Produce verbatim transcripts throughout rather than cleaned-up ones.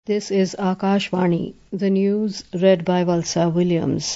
This is Akashvani, the news read by Valsa Williams.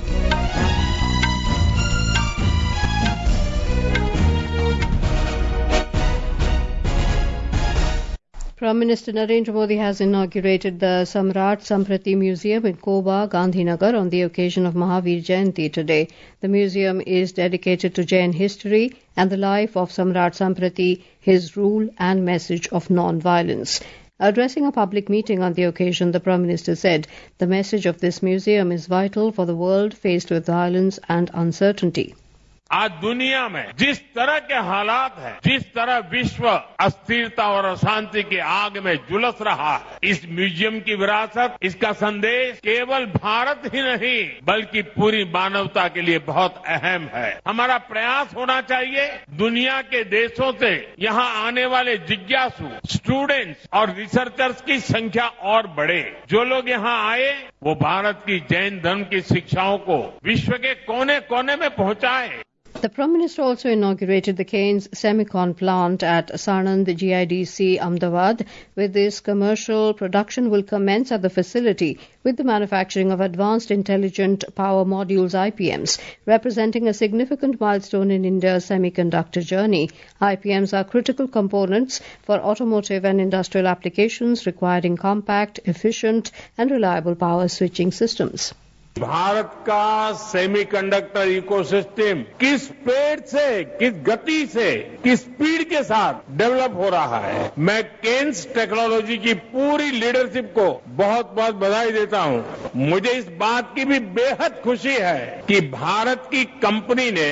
Prime Minister Narendra Modi has inaugurated the Samrat Samprati Museum in Koba, Gandhinagar on the occasion of Mahavir Jayanti today. The museum is dedicated to Jain history and the life of Samrat Samprati, his rule and message of non-violence. Addressing a public meeting on the occasion, the Prime Minister said the message of this museum is vital for the world faced with violence and uncertainty. आज दुनिया में जिस तरह के हालात हैं, जिस तरह विश्व अस्थिरता और अशांति की आग में झुलस रहा है, इस म्यूजियम की विरासत, इसका संदेश केवल भारत ही नहीं बल्कि पूरी मानवता के लिए बहुत अहम है। हमारा प्रयास होना चाहिए दुनिया के देशों से यहाँ आने वाले जिज्ञासु, स्टूडेंट्स और रिसर्चर्स की संख्या और बढ़े। जो लोग यहाँ आए वो भारत की जैन धर्म की शिक्षाओं को विश्व के कोने कोने में पहुंचाए। The Prime Minister also inaugurated the Keynes Semicon plant at Sanand G I D C, Ahmedabad. With this, commercial production will commence at the facility with the manufacturing of advanced intelligent power modules I P Ms, representing a significant milestone in India's semiconductor journey. I P Ms are critical components for automotive and industrial applications requiring compact, efficient and reliable power switching systems. Bharat का semiconductor ecosystem किस पेड़ से, किस गति से, किस speed के साथ डेवलप हो रहा है। मैं केन्स टेक्नोलॉजी की पूरी लीडरशिप को बहुत बहुत बधाई देता हूं। मुझे इस बात की भी बेहद खुशी है कि भारत की कंपनी ने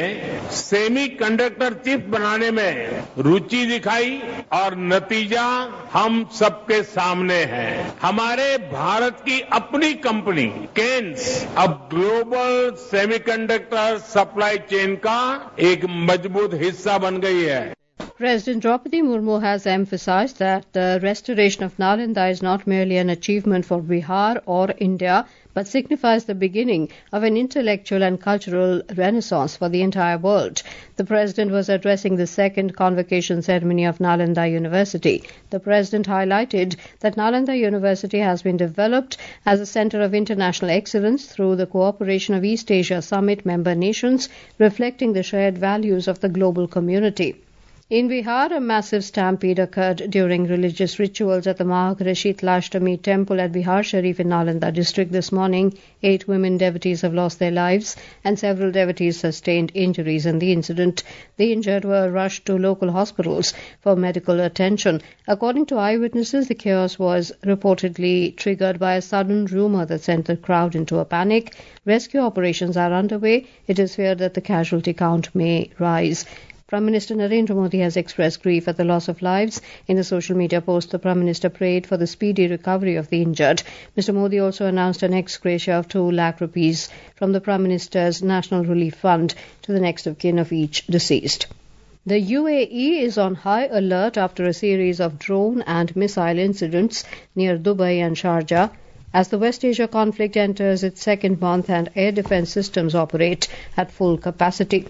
सेमीकंडक्टर चिप बनाने में रुचि दिखाई और नतीजा हम सबके सामने है। हमारे भारत की अपनी कंपनी केन्स अब ग्लोबल सेमीकंडक्टर सप्लाई चेन का एक मजबूत हिस्सा बन गई है। President Draupadi Murmu has emphasized that the restoration of Nalanda is not merely an achievement for Bihar or India, but signifies the beginning of an intellectual and cultural renaissance for the entire world. The President was addressing the second convocation ceremony of Nalanda University. The President highlighted that Nalanda University has been developed as a center of international excellence through the cooperation of East Asia Summit member nations, reflecting the shared values of the global community. In Bihar, a massive stampede occurred during religious rituals at the Mahaghara Shitlashtami temple at Bihar Sharif in Nalanda district this morning. Eight women devotees have lost their lives and several devotees sustained injuries in the incident. The injured were rushed to local hospitals for medical attention. According to eyewitnesses, the chaos was reportedly triggered by a sudden rumor that sent the crowd into a panic. Rescue operations are underway. It is feared that the casualty count may rise. Prime Minister Narendra Modi has expressed grief at the loss of lives. In a social media post, the Prime Minister prayed for the speedy recovery of the injured. Mister Modi also announced an ex gratia of two lakh rupees from the Prime Minister's National Relief Fund to the next of kin of each deceased. The U A E is on high alert after a series of drone and missile incidents near Dubai and Sharjah, as the West Asia conflict enters its second month and air defense systems operate at full capacity.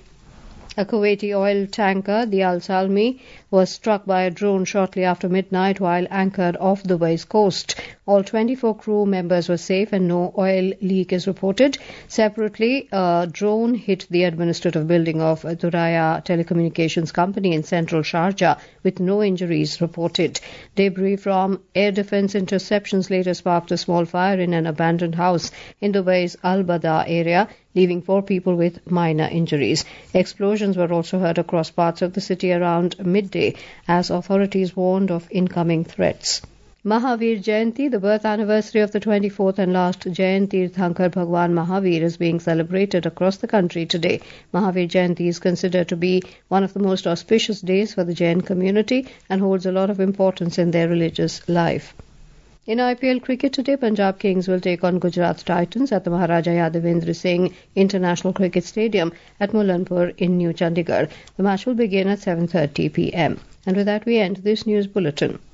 A Kuwaiti oil tanker, the Al Salmi, was struck by a drone shortly after midnight while anchored off Dubai's coast. All twenty-four crew members were safe and no oil leak is reported. Separately, a drone hit the administrative building of Duraya Telecommunications Company in central Sharjah with no injuries reported. Debris from air defense interceptions later sparked a small fire in an abandoned house in Dubai's Al Bada area, leaving four people with minor injuries. Explosions were also heard across parts of the city around midday as authorities warned of incoming threats. Mahavir Jayanti, the birth anniversary of the twenty-fourth and last Jain Tirthankar Bhagwan Mahavir, is being celebrated across the country today. Mahavir Jayanti is considered to be one of the most auspicious days for the Jain community and holds a lot of importance in their religious life. In I P L cricket today, Punjab Kings will take on Gujarat Titans at the Maharaja Yadavendra Singh International Cricket Stadium at Mullanpur in New Chandigarh. The match will begin at seven thirty p m. And with that, we end this news bulletin.